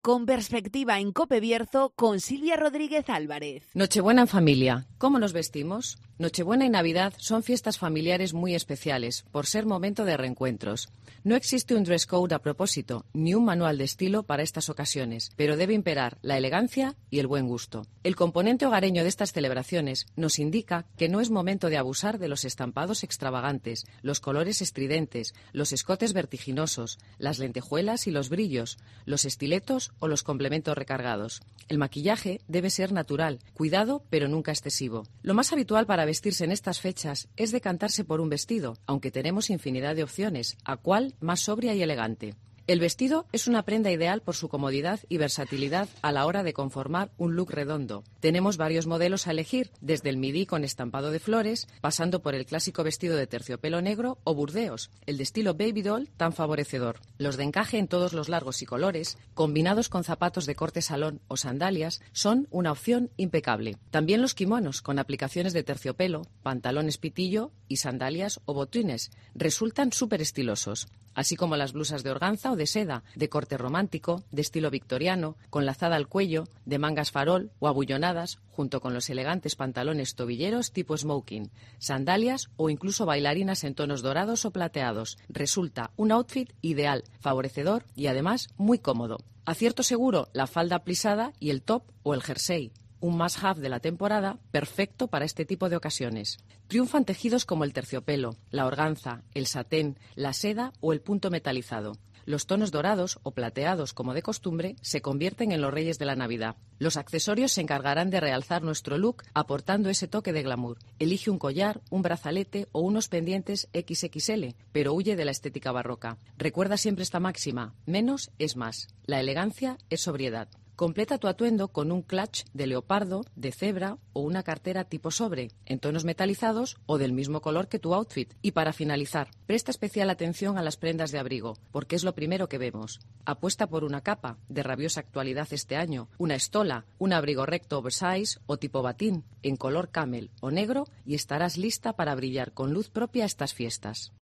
Con perspectiva en Cope Bierzo con Silvia Rodríguez Álvarez. Nochebuena en familia. ¿Cómo nos vestimos? Nochebuena y Navidad son fiestas familiares muy especiales, por ser momento de reencuentros. No existe un dress code a propósito, ni un manual de estilo para estas ocasiones, pero debe imperar la elegancia y el buen gusto. El componente hogareño de estas celebraciones nos indica que no es momento de abusar de los estampados extravagantes, los colores estridentes, los escotes vertiginosos, las lentejuelas y los brillos, los estiletos o los complementos recargados. El maquillaje debe ser natural, cuidado pero nunca excesivo. Lo más habitual para vestirse en estas fechas es decantarse por un vestido, aunque tenemos infinidad de opciones, a cuál más sobria y elegante. El vestido es una prenda ideal por su comodidad y versatilidad a la hora de conformar un look redondo. Tenemos varios modelos a elegir, desde el midí con estampado de flores, pasando por el clásico vestido de terciopelo negro o burdeos, el de estilo baby doll tan favorecedor. Los de encaje en todos los largos y colores, combinados con zapatos de corte salón o sandalias, son una opción impecable. También los kimonos con aplicaciones de terciopelo, pantalones pitillo y sandalias o botines resultan súper estilosos, así como las blusas de organza o de seda, de corte romántico, de estilo victoriano, con lazada al cuello, de mangas farol o abullonadas, junto con los elegantes pantalones tobilleros tipo smoking, sandalias o incluso bailarinas en tonos dorados o plateados. Resulta un outfit ideal, favorecedor y además muy cómodo. Acierto seguro la falda plisada y el top o el jersey. Un must-have de la temporada, perfecto para este tipo de ocasiones. Triunfan tejidos como el terciopelo, la organza, el satén, la seda o el punto metalizado. Los tonos dorados o plateados, como de costumbre, se convierten en los reyes de la Navidad. Los accesorios se encargarán de realzar nuestro look, aportando ese toque de glamour. Elige un collar, un brazalete o unos pendientes XXL, pero huye de la estética barroca. Recuerda siempre esta máxima: menos es más. La elegancia es sobriedad. Completa tu atuendo con un clutch de leopardo, de cebra o una cartera tipo sobre, en tonos metalizados o del mismo color que tu outfit. Y para finalizar, presta especial atención a las prendas de abrigo, porque es lo primero que vemos. Apuesta por una capa, de rabiosa actualidad este año, una estola, un abrigo recto oversize o tipo batín, en color camel o negro, y estarás lista para brillar con luz propia estas fiestas.